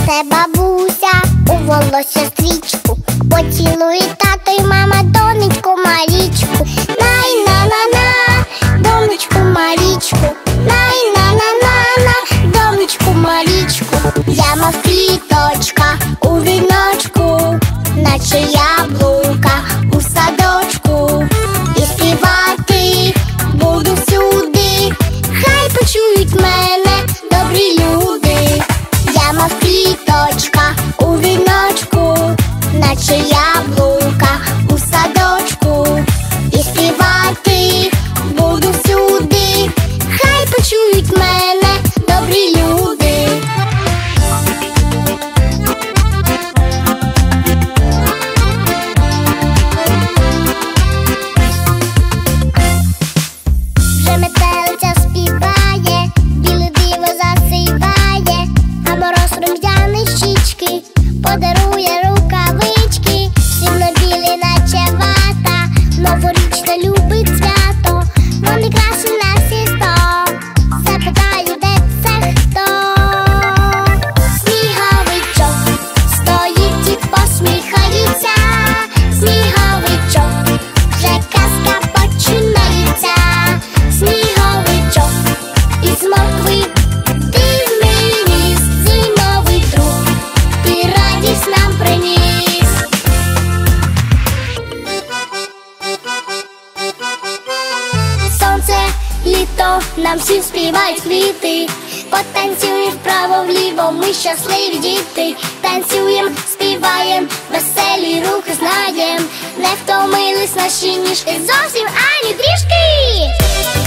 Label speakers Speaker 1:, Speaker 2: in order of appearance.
Speaker 1: Заплете бабуся у волосся стрічку, поцілує тато й мама донечку Марічку. Най-на-на-на, донечку Марічку, най-на-на-на-на, донечку Марічку. Я мав квіточка у віночку, наче яблука у садочку. І співати буду всюди, хай почують мене добрі люди. Я мав квіточка у віночку, наче яблука у садочку. І співати буду всюди, хай почують мене добрі люди. Вже метелиця співає, біле диво засиває, а мороз рум'яний щічки подарує рукавички. Всім на білі наче вата, новорічне любить свято. Вони красі на всі 100, запитаю, де це хто? Сніговичок стоїть і посміхається, сніговичок, вже казка починається. Сніговичок із моркви, ти мені зимовий друг, ти радість нам приніс. Сонце, літо, нам всім співають квіти. Потанцюємо вправо-вліво, ми щасливі діти. Танцюєм, співаєм, веселі рухи знаєм. Не втомились наші ніжки зовсім ані трішки.